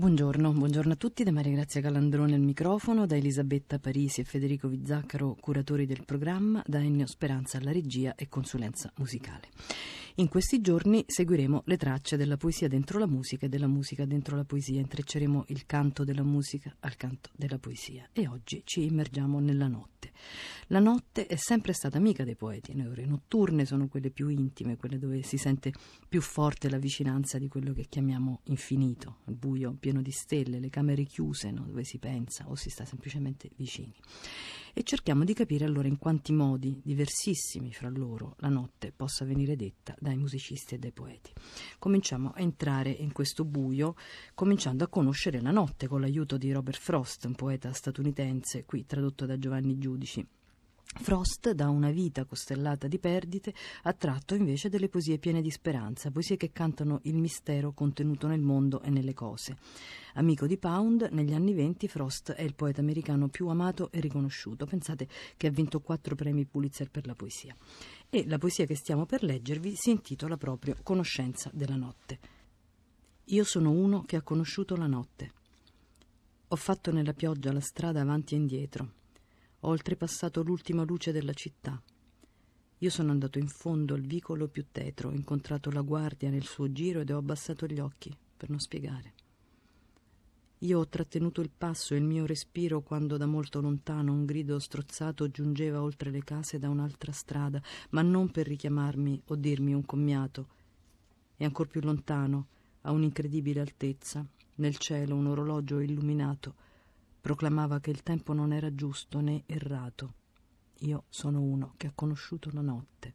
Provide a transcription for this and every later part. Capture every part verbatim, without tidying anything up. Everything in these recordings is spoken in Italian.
Buongiorno, buongiorno a tutti da Maria Grazia Calandrone al microfono, da Elisabetta Parisi e Federico Vizzaccaro, curatori del programma, da Ennio Speranza alla regia e consulenza musicale. In questi giorni seguiremo le tracce della poesia dentro la musica e della musica dentro la poesia, intrecceremo il canto della musica al canto della poesia e oggi ci immergiamo nella notte. La notte è sempre stata amica dei poeti, le ore notturne sono quelle più intime, quelle dove si sente più forte la vicinanza di quello che chiamiamo infinito, il buio pieno di stelle, le camere chiuse, no? Dove si pensa o si sta semplicemente vicini. E cerchiamo di capire allora in quanti modi, diversissimi fra loro, la notte possa venire detta dai musicisti e dai poeti. Cominciamo a entrare in questo buio cominciando a conoscere la notte con l'aiuto di Robert Frost, un poeta statunitense, qui tradotto da Giovanni Giudici. Frost, da una vita costellata di perdite, ha tratto invece delle poesie piene di speranza, poesie che cantano il mistero contenuto nel mondo e nelle cose. Amico di Pound, negli anni venti Frost è il poeta americano più amato e riconosciuto. Pensate che ha vinto quattro premi Pulitzer per la poesia. E la poesia che stiamo per leggervi si intitola proprio Conoscenza della notte. Io sono uno che ha conosciuto la notte. Ho fatto nella pioggia la strada avanti e indietro. Ho oltrepassato l'ultima luce della città. Io sono andato in fondo al vicolo più tetro, ho incontrato la guardia nel suo giro ed ho abbassato gli occhi per non spiegare. Io ho trattenuto il passo e il mio respiro quando da molto lontano un grido strozzato giungeva oltre le case da un'altra strada, ma non per richiamarmi o dirmi un commiato. E ancor più lontano, a un'incredibile altezza, nel cielo un orologio illuminato proclamava che il tempo non era giusto né errato. Io sono uno che ha conosciuto la notte.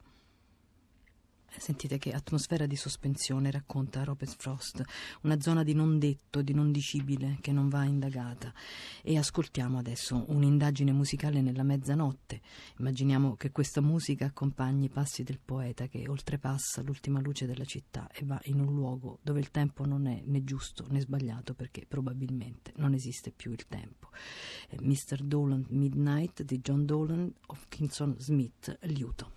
Sentite che atmosfera di sospensione racconta Robert Frost, una zona di non detto, di non dicibile che non va indagata. E ascoltiamo adesso un'indagine musicale nella mezzanotte. Immaginiamo che questa musica accompagni i passi del poeta che oltrepassa l'ultima luce della città e va in un luogo dove il tempo non è né giusto né sbagliato, perché probabilmente non esiste più il tempo. mister Dolan Midnight di John Dolan, Hopkinson Smith, liuto.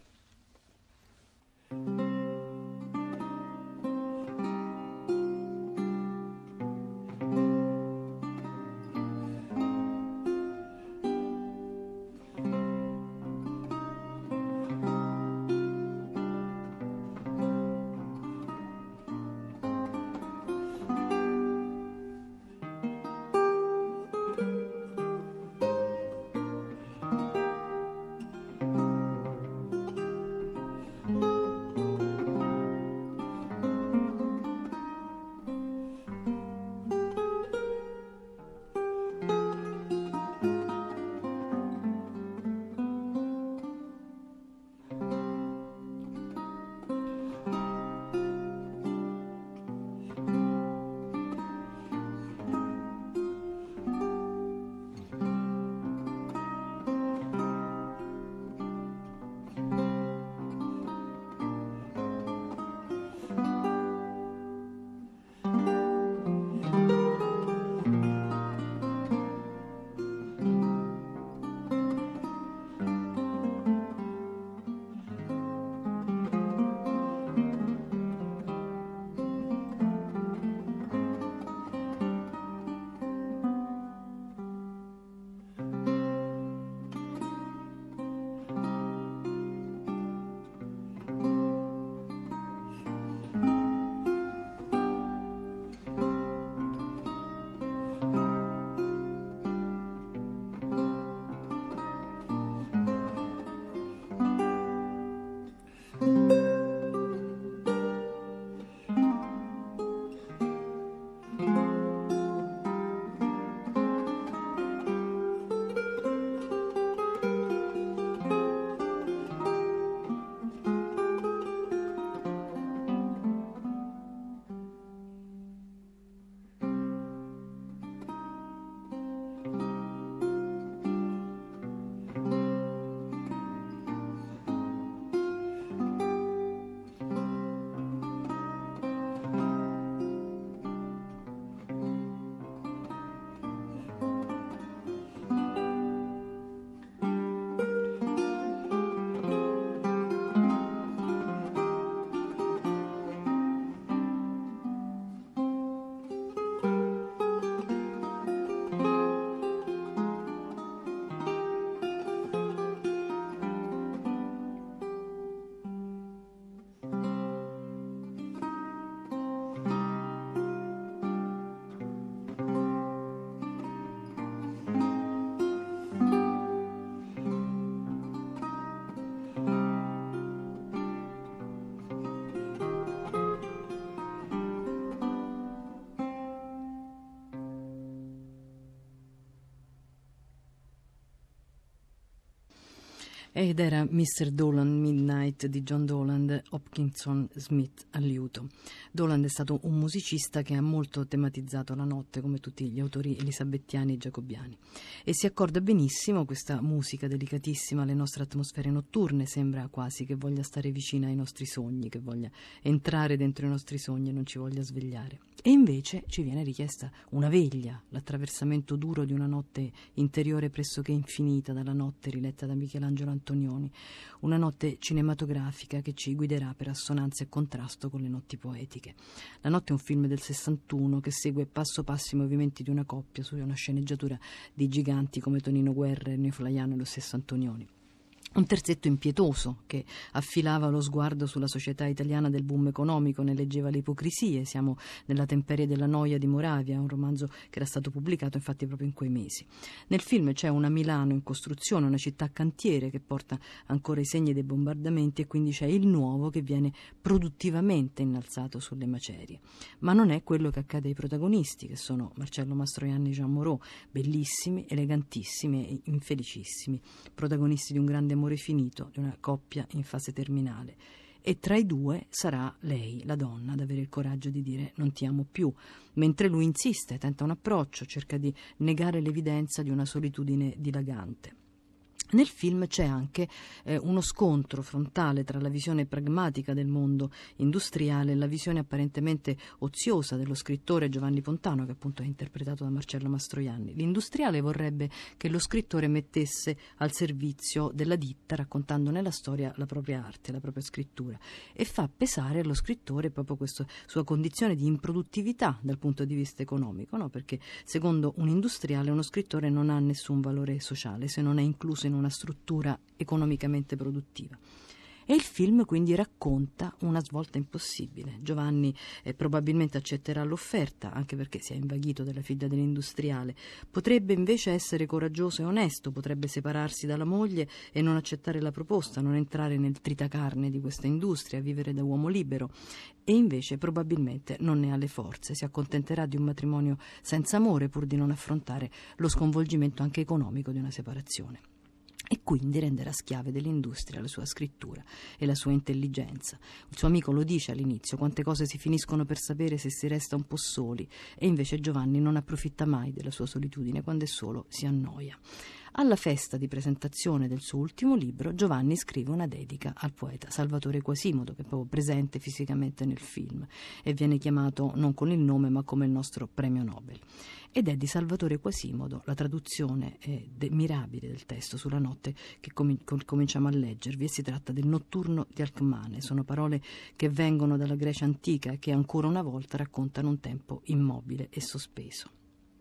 Ed era mister Dolan Midnight di John Dolan, Hopkinson Smith al liuto. Dolan è stato un musicista che ha molto tematizzato la notte, come tutti gli autori elisabettiani e giacobiani, e si accorda benissimo questa musica delicatissima alle nostre atmosfere notturne. Sembra quasi che voglia stare vicina ai nostri sogni, che voglia entrare dentro i nostri sogni e non ci voglia svegliare. E invece ci viene richiesta una veglia, l'attraversamento duro di una notte interiore pressoché infinita, dalla notte riletta da Michelangelo Antonioni, una notte cinematografica che ci guiderà per assonanza e contrasto con le notti poetiche. La notte è un film del sessantuno che segue passo passo i movimenti di una coppia su una sceneggiatura di giganti come Tonino Guerra, Ennio Flaiano e lo stesso Antonioni. Un terzetto impietoso che affilava lo sguardo sulla società italiana del boom economico, ne leggeva le ipocrisie. Siamo nella temperie della noia di Moravia, un romanzo che era stato pubblicato infatti proprio in quei mesi. Nel film c'è una Milano in costruzione, una città cantiere che porta ancora i segni dei bombardamenti, e quindi c'è il nuovo che viene produttivamente innalzato sulle macerie. Ma non è quello che accade ai protagonisti, che sono Marcello Mastroianni e Jean Moreau, bellissimi, elegantissimi e infelicissimi, protagonisti di un grande amore finito, di una coppia in fase terminale. E tra i due sarà lei, la donna, ad avere il coraggio di dire non ti amo più, mentre lui insiste, tenta un approccio, cerca di negare l'evidenza di una solitudine dilagante. Nel film c'è anche eh, uno scontro frontale tra la visione pragmatica del mondo industriale e la visione apparentemente oziosa dello scrittore Giovanni Pontano, che appunto è interpretato da Marcello Mastroianni. L'industriale vorrebbe che lo scrittore mettesse al servizio della ditta, raccontando nella storia la propria arte, la propria scrittura, e fa pesare allo scrittore proprio questa sua condizione di improduttività dal punto di vista economico, no? Perché secondo un industriale uno scrittore non ha nessun valore sociale se non è incluso in una struttura economicamente produttiva. E il film quindi racconta una svolta impossibile. Giovanni eh, probabilmente accetterà l'offerta, anche perché si è invaghito della figlia dell'industriale. Potrebbe invece essere coraggioso e onesto, potrebbe separarsi dalla moglie e non accettare la proposta, non entrare nel tritacarne di questa industria, vivere da uomo libero. E invece probabilmente non ne ha le forze, si accontenterà di un matrimonio senza amore pur di non affrontare lo sconvolgimento anche economico di una separazione. E quindi renderà schiave dell'industria la sua scrittura e la sua intelligenza. Il suo amico lo dice all'inizio: quante cose si finiscono per sapere se si resta un po' soli, e invece Giovanni non approfitta mai della sua solitudine, quando è solo si annoia. Alla festa di presentazione del suo ultimo libro, Giovanni scrive una dedica al poeta Salvatore Quasimodo, che è proprio presente fisicamente nel film e viene chiamato non con il nome ma come il nostro premio Nobel. Ed è di Salvatore Quasimodo la traduzione eh, de- mirabile del testo sulla notte che com- com- cominciamo a leggervi, e si tratta del Notturno di Alcmane. Sono parole che vengono dalla Grecia antica e che ancora una volta raccontano un tempo immobile e sospeso.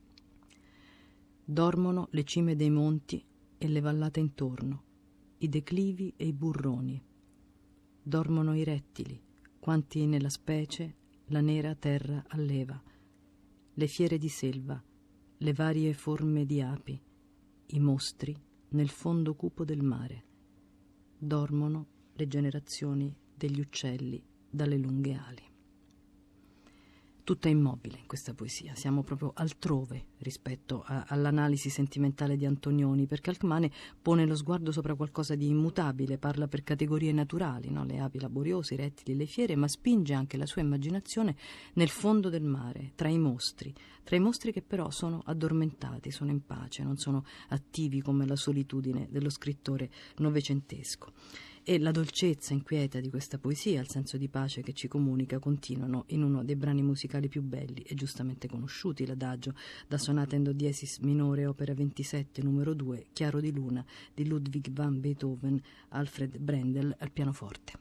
Dormono le cime dei monti e le vallate intorno, i declivi e i burroni. Dormono i rettili, quanti nella specie la nera terra alleva, le fiere di selva, le varie forme di api, i mostri nel fondo cupo del mare. Dormono le generazioni degli uccelli dalle lunghe ali. Tutta immobile in questa poesia, siamo proprio altrove rispetto a, all'analisi sentimentale di Antonioni, perché Alcmane pone lo sguardo sopra qualcosa di immutabile, parla per categorie naturali, no? Le api laboriose, i rettili, le fiere, ma spinge anche la sua immaginazione nel fondo del mare, tra i mostri, tra i mostri che però sono addormentati, sono in pace, non sono attivi come la solitudine dello scrittore novecentesco. E la dolcezza inquieta di questa poesia, il senso di pace che ci comunica, continuano in uno dei brani musicali più belli e giustamente conosciuti, l'adagio da sonata in do diesis minore, opera ventisette, numero due, Chiaro di luna, di Ludwig van Beethoven, Alfred Brendel al pianoforte.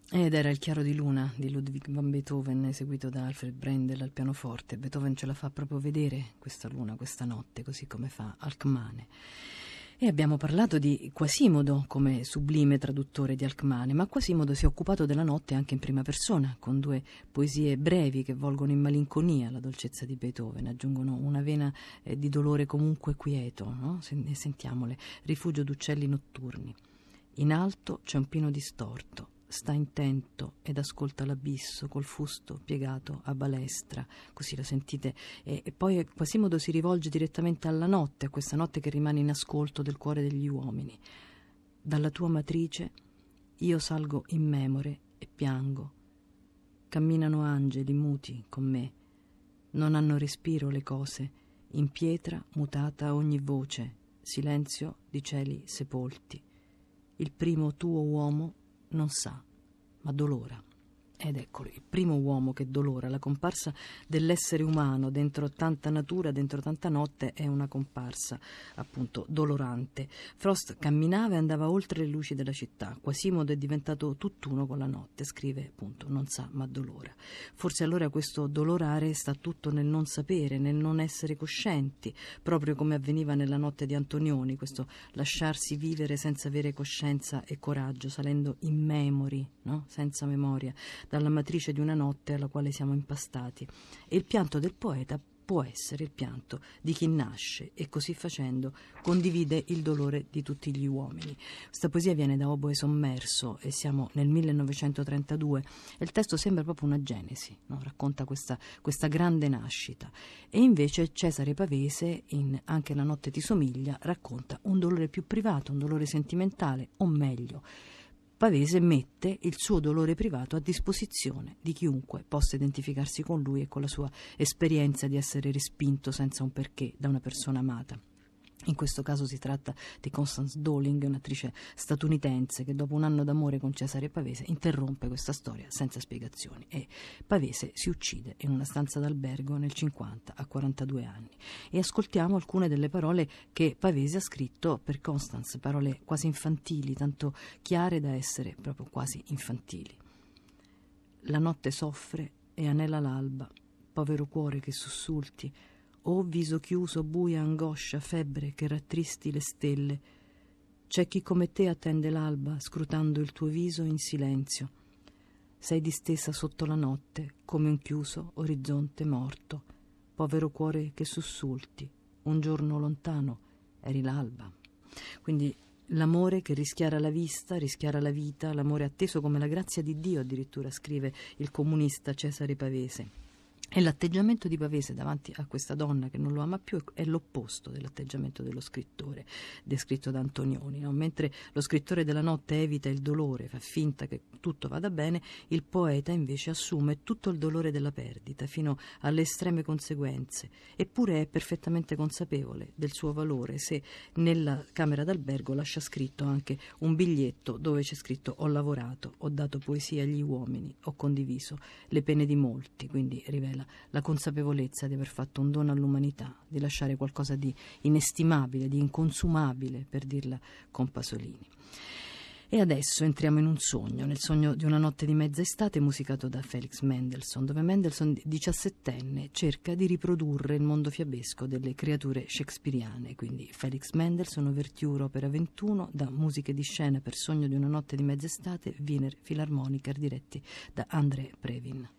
Ed era Il chiaro di luna di Ludwig van Beethoven, eseguito da Alfred Brendel al pianoforte. Beethoven ce la fa proprio vedere questa luna, questa notte, così come fa Alcmane. E abbiamo parlato di Quasimodo come sublime traduttore di Alcmane, ma Quasimodo si è occupato della notte anche in prima persona, con due poesie brevi che volgono in malinconia la dolcezza di Beethoven, aggiungono una vena eh, di dolore comunque quieto, no? Sentiamole. Rifugio d'uccelli notturni. In alto c'è un pino distorto, sta intento ed ascolta l'abisso col fusto piegato a balestra, così la sentite, e, e poi Quasimodo si rivolge direttamente alla notte, a questa notte che rimane in ascolto del cuore degli uomini. Dalla tua matrice io salgo immemore e piango. Camminano angeli muti con me, non hanno respiro le cose, in pietra mutata ogni voce, silenzio di cieli sepolti. Il primo tuo uomo non sa, ma dolora. Ed eccolo, il primo uomo che dolora, la comparsa dell'essere umano dentro tanta natura, dentro tanta notte, è una comparsa appunto dolorante. Frost camminava e andava oltre le luci della città. Quasimodo è diventato tutt'uno con la notte, scrive appunto, non sa ma dolora. Forse allora questo dolorare sta tutto nel non sapere, nel non essere coscienti, proprio come avveniva nella notte di Antonioni, questo lasciarsi vivere senza avere coscienza e coraggio, salendo in memori, no? Senza memoria, dalla matrice di una notte alla quale siamo impastati. E il pianto del poeta può essere il pianto di chi nasce e così facendo condivide il dolore di tutti gli uomini. Questa poesia viene da Oboe sommerso e siamo nel millenovecentotrentadue e il testo sembra proprio una genesi, no? Racconta questa, questa grande nascita. E invece Cesare Pavese, in Anche la notte ti somiglia, racconta un dolore più privato, un dolore sentimentale, o meglio, Pavese mette il suo dolore privato a disposizione di chiunque possa identificarsi con lui e con la sua esperienza di essere respinto senza un perché da una persona amata. In questo caso si tratta di Constance Dolling, un'attrice statunitense che dopo un anno d'amore con Cesare Pavese interrompe questa storia senza spiegazioni e Pavese si uccide in una stanza d'albergo nel cinquanta a quarantadue anni. E ascoltiamo alcune delle parole che Pavese ha scritto per Constance, parole quasi infantili, tanto chiare da essere proprio quasi infantili. La notte soffre e anela l'alba, povero cuore che sussulti, o viso chiuso, buia angoscia, febbre che rattristi le stelle. C'è chi come te attende l'alba, scrutando il tuo viso in silenzio. Sei distesa sotto la notte, come un chiuso orizzonte morto. Povero cuore che sussulti, un giorno lontano eri l'alba. Quindi l'amore che rischiara la vista, rischiara la vita, l'amore atteso come la grazia di Dio, addirittura scrive il comunista Cesare Pavese. E l'atteggiamento di Pavese davanti a questa donna che non lo ama più è l'opposto dell'atteggiamento dello scrittore descritto da Antonioni, no? Mentre lo scrittore della notte evita il dolore, fa finta che tutto vada bene, il poeta invece assume tutto il dolore della perdita fino alle estreme conseguenze, eppure è perfettamente consapevole del suo valore se nella camera d'albergo lascia scritto anche un biglietto dove c'è scritto: ho lavorato, ho dato poesia agli uomini, ho condiviso le pene di molti. Quindi rivela la consapevolezza di aver fatto un dono all'umanità, di lasciare qualcosa di inestimabile, di inconsumabile, per dirla con Pasolini. E adesso entriamo in un sogno, nel sogno di una notte di mezza estate, musicato da Felix Mendelssohn, dove Mendelssohn, diciassettenne, cerca di riprodurre il mondo fiabesco delle creature shakespeariane. Quindi Felix Mendelssohn, Ouverture opera ventuno, da Musiche di scena per Sogno di una notte di mezza estate, Wiener Philharmoniker, diretti da André Previn.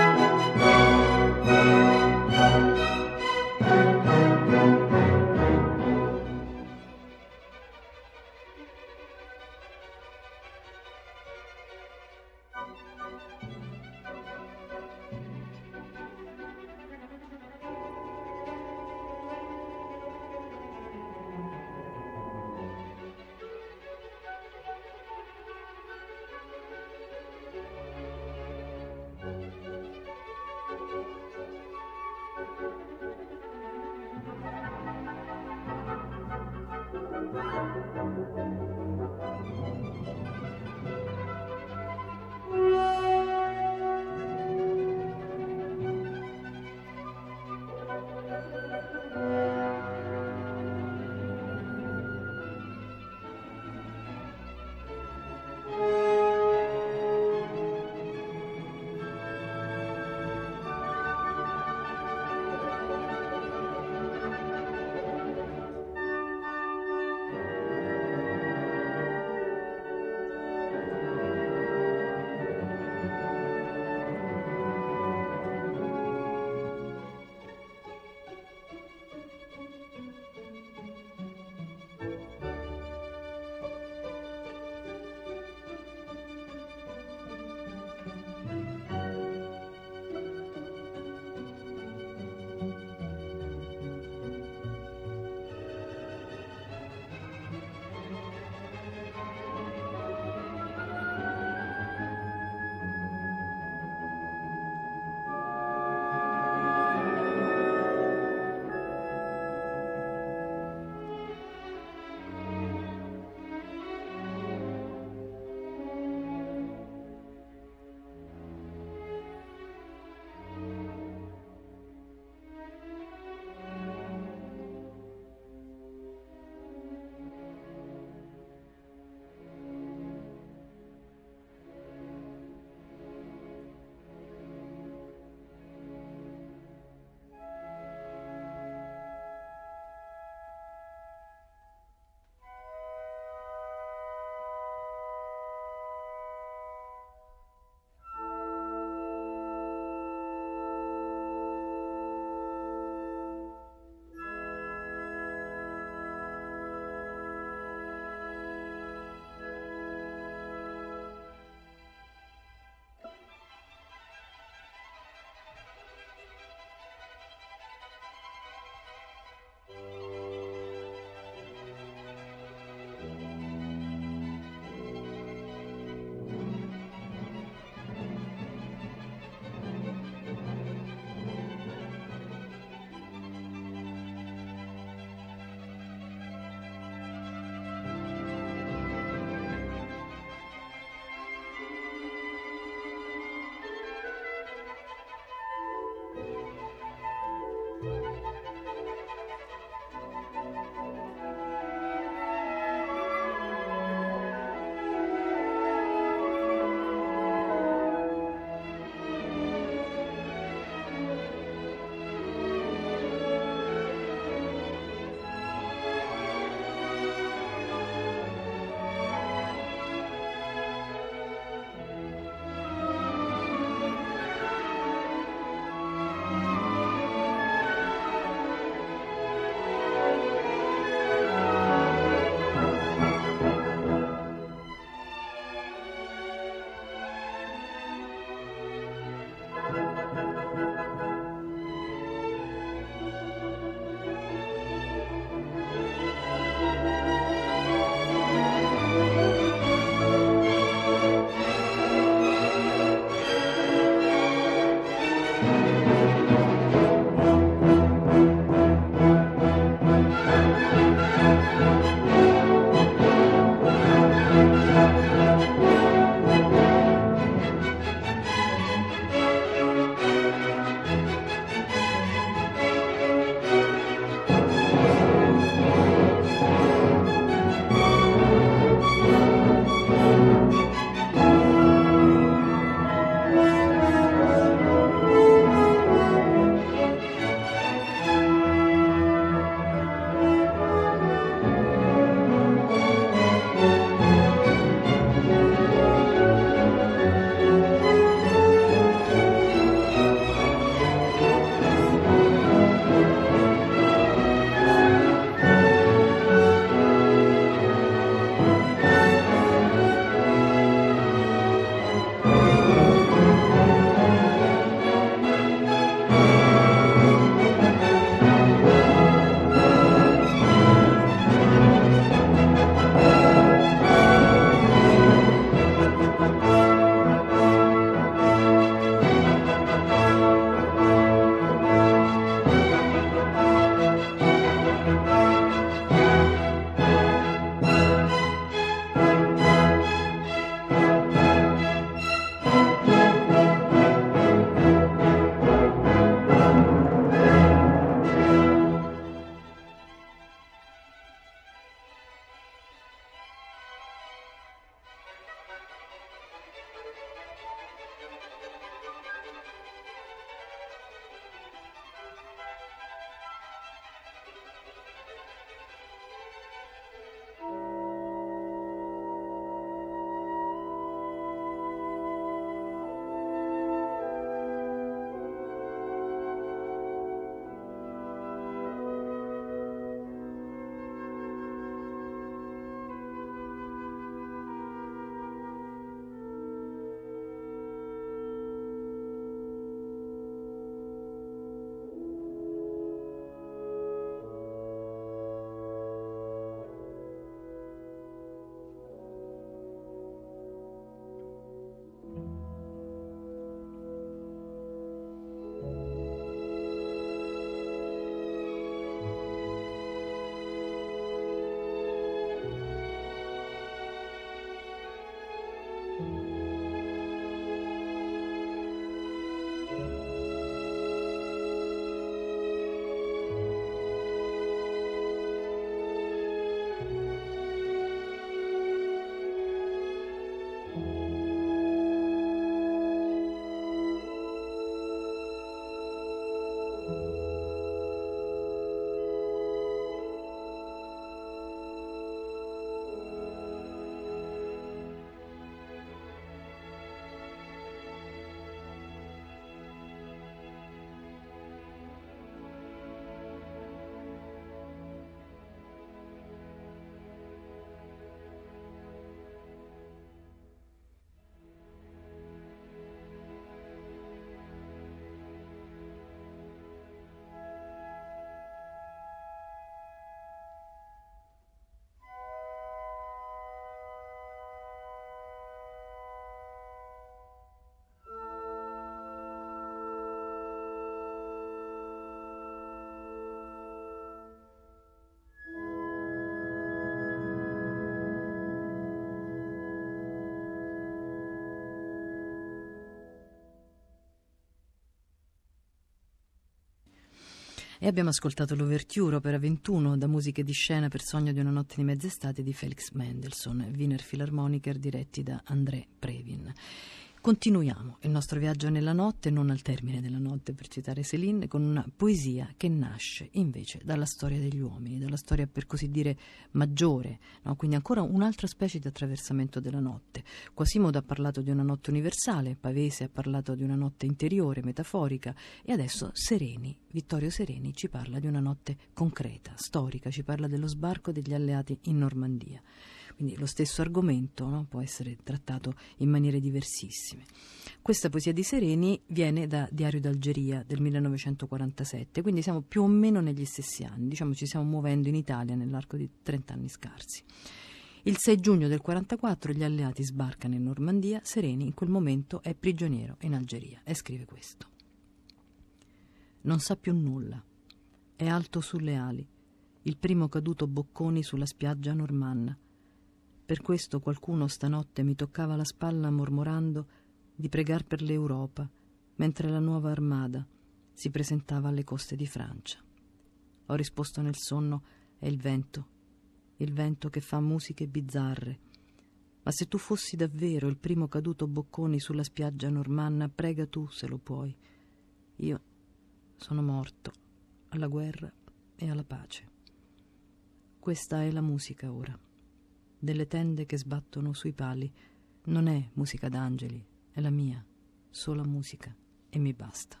E abbiamo ascoltato l'Ouverture, opera ventuno, da musiche di scena per Sogno di una notte di mezz'estate di Felix Mendelssohn, Wiener Philharmoniker diretti da André Previn. Continuiamo il nostro viaggio nella notte, non al termine della notte, per citare Céline, con una poesia che nasce invece dalla storia degli uomini, dalla storia per così dire maggiore, no? Quindi ancora un'altra specie di attraversamento della notte. Quasimodo ha parlato di una notte universale, Pavese ha parlato di una notte interiore, metaforica, e adesso Sereni, Vittorio Sereni, ci parla di una notte concreta, storica, ci parla dello sbarco degli alleati in Normandia. Quindi lo stesso argomento, no, può essere trattato in maniere diversissime. Questa poesia di Sereni viene da Diario d'Algeria del millenovecentoquarantasette, quindi siamo più o meno negli stessi anni, diciamo ci stiamo muovendo in Italia nell'arco di trent'anni scarsi. Il sei giugno del quarantaquattro gli alleati sbarcano in Normandia, Sereni in quel momento è prigioniero in Algeria e scrive questo. Non sa più nulla, è alto sulle ali, il primo caduto bocconi sulla spiaggia normanna. Per questo qualcuno stanotte mi toccava la spalla mormorando di pregar per l'Europa, mentre la nuova armada si presentava alle coste di Francia. Ho risposto nel sonno, è il vento, il vento che fa musiche bizzarre. Ma se tu fossi davvero il primo caduto bocconi sulla spiaggia normanna, prega tu se lo puoi. Io sono morto alla guerra e alla pace. Questa è la musica ora. Delle tende che sbattono sui pali. Non è musica d'angeli, è la mia, sola musica, e mi basta.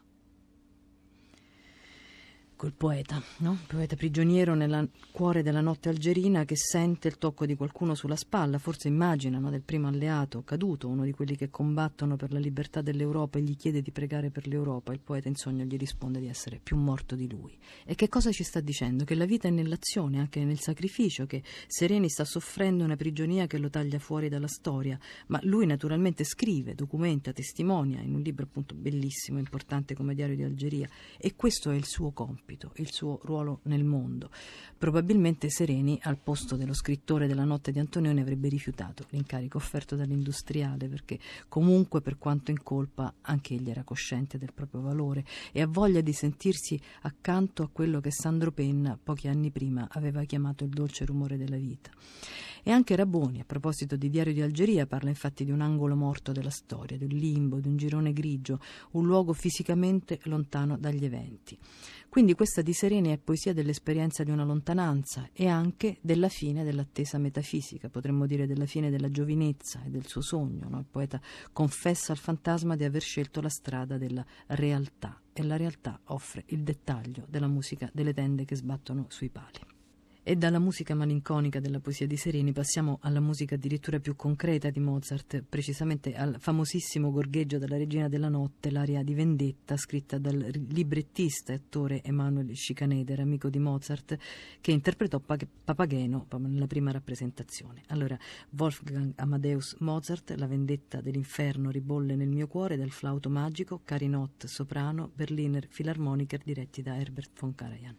Quel poeta, no? Poeta prigioniero nel cuore della notte algerina che sente il tocco di qualcuno sulla spalla, forse immagina, no, del primo alleato caduto, uno di quelli che combattono per la libertà dell'Europa, e gli chiede di pregare per l'Europa. Il poeta in sogno gli risponde di essere più morto di lui. E che cosa ci sta dicendo? Che la vita è nell'azione, anche nel sacrificio, che Sereni sta soffrendo una prigionia che lo taglia fuori dalla storia, ma lui naturalmente scrive, documenta, testimonia in un libro appunto bellissimo, importante come Diario di Algeria, e questo è il suo compito, il suo ruolo nel mondo. Probabilmente Sereni, al posto dello scrittore della Notte di Antonioni, avrebbe rifiutato l'incarico offerto dall'industriale, perché comunque, per quanto in colpa, anche egli era cosciente del proprio valore e ha voglia di sentirsi accanto a quello che Sandro Penna pochi anni prima aveva chiamato il dolce rumore della vita. E anche Raboni, a proposito di Diario di Algeria, parla infatti di un angolo morto della storia, di un limbo, di un girone grigio, un luogo fisicamente lontano dagli eventi. Quindi questa di Sereni è poesia dell'esperienza di una lontananza e anche della fine dell'attesa metafisica, potremmo dire della fine della giovinezza e del suo sogno, no? Il poeta confessa al fantasma di aver scelto la strada della realtà, e la realtà offre il dettaglio della musica delle tende che sbattono sui pali. E dalla musica malinconica della poesia di Sereni passiamo alla musica addirittura più concreta di Mozart, precisamente al famosissimo gorgheggio della Regina della Notte, l'aria di Vendetta, scritta dal librettista e attore Emanuel Schikaneder, amico di Mozart, che interpretò Papageno nella prima rappresentazione. Allora, Wolfgang Amadeus Mozart, La vendetta dell'inferno ribolle nel mio cuore, dal flauto magico, Carinot soprano, Berliner Philharmoniker diretti da Herbert von Karajan.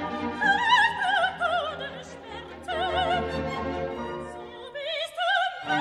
So bist du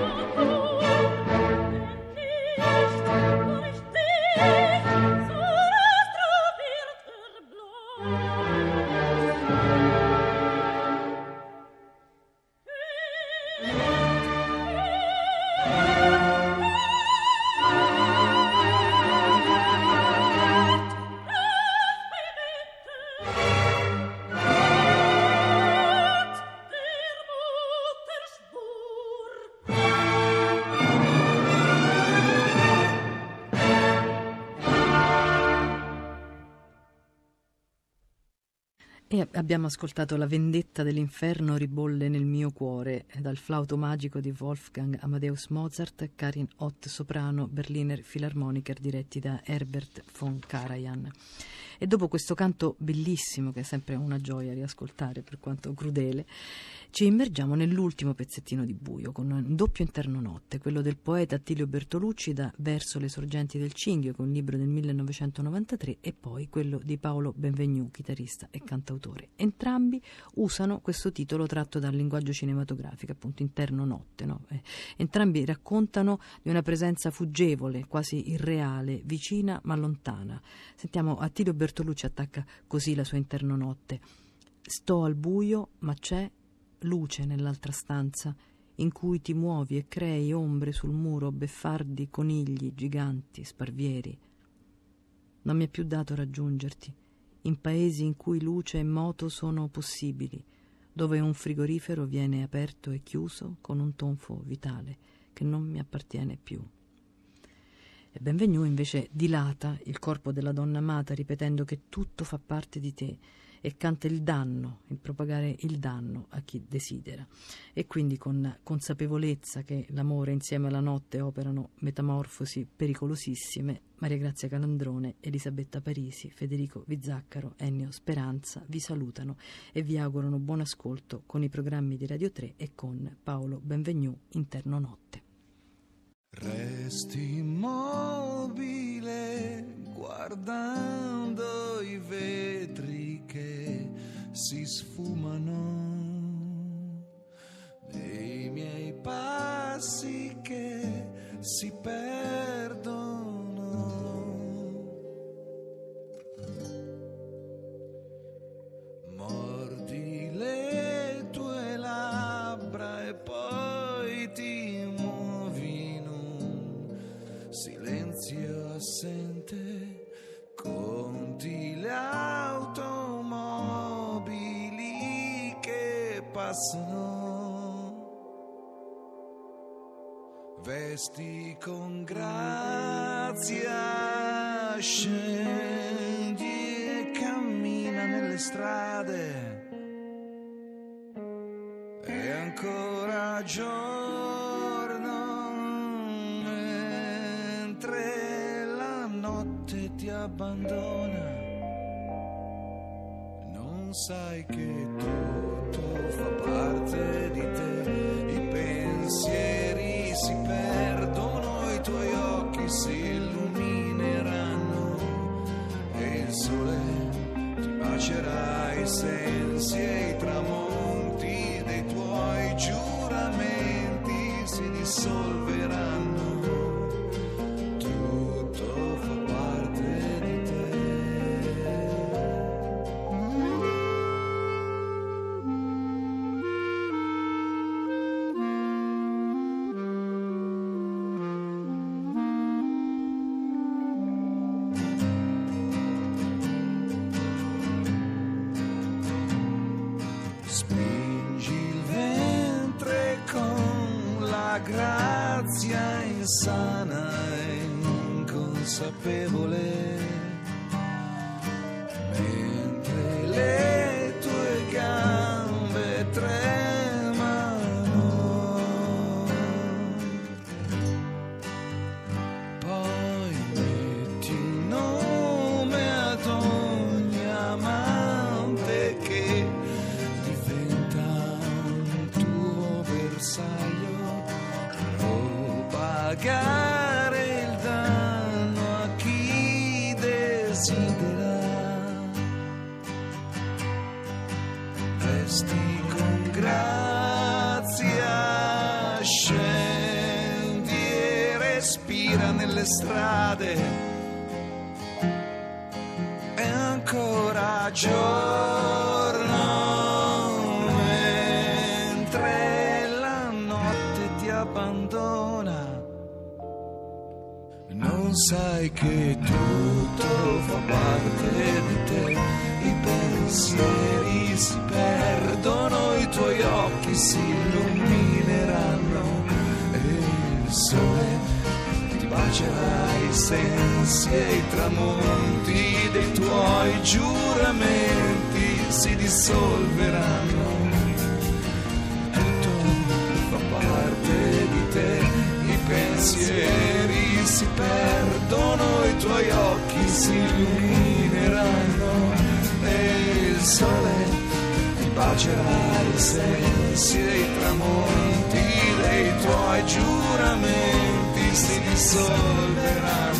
E abbiamo ascoltato La vendetta dell'inferno ribolle nel mio cuore dal flauto magico di Wolfgang Amadeus Mozart, Karin Ott soprano, Berliner Philharmoniker diretti da Herbert von Karajan. E dopo questo canto bellissimo, che è sempre una gioia riascoltare per quanto crudele, ci immergiamo nell'ultimo pezzettino di buio con un doppio interno notte, quello del poeta Attilio Bertolucci da Verso le sorgenti del Cinghio, con un libro del millenovecentonovantatré, e poi quello di Paolo Benvenu, chitarrista e cantautore. Entrambi usano questo titolo tratto dal linguaggio cinematografico, appunto interno notte, no? Eh, entrambi raccontano di una presenza fuggevole, quasi irreale, vicina ma lontana. Sentiamo Attilio Bertolucci attacca così la sua interno notte. Sto al buio, ma c'è luce nell'altra stanza in cui ti muovi e crei ombre sul muro, beffardi, conigli, giganti, sparvieri. Non mi è più dato raggiungerti in paesi in cui luce e moto sono possibili, dove un frigorifero viene aperto e chiuso con un tonfo vitale che non mi appartiene più. E Benvenu invece dilata il corpo della donna amata, ripetendo che tutto fa parte di te, e canta il danno, il propagare il danno a chi desidera. E quindi con consapevolezza che l'amore insieme alla notte operano metamorfosi pericolosissime, Maria Grazia Calandrone, Elisabetta Parisi, Federico Vizzaccaro, Ennio Speranza vi salutano e vi augurano buon ascolto con i programmi di Radio tre e con Paolo Benvenu, Interno Notte. Resti immobile guardando i vetri che si sfumano, dei miei passi che si perdono. Mordi le tue labbra e poi ti muovi in un silenzio assente. Conti le automobili che passano, vesti con grazia, scendi e cammina nelle strade, è ancora giorno mentre la notte ti abbandona, non sai che tutto fa parte di te, i pensieri si perdono, i tuoi occhi si illumineranno e il sole ti bacerà i sensi e i tramonti dei tuoi giuramenti si dissolveranno. Spingi il ventre con la grazia insana e inconsapevole, mentre le tue gambe tremano, poi metti nome ad ogni amante che pagare il danno a chi desidera, vesti con grazia, scendi strade. È ancora giorno mentre la notte ti abbandona. Non sai che tutto fa parte di te, i pensieri si perdono, i tuoi occhi si illumineranno e il sole ti bacerà i sensi e i tramonti dei tuoi giuramenti si dissolveranno. Tutto fa parte di te, i pensieri si perdono, i tuoi occhi si illumineranno e il sole ti bacerà i sensi e i tramonti dei tuoi giuramenti si dissolveranno.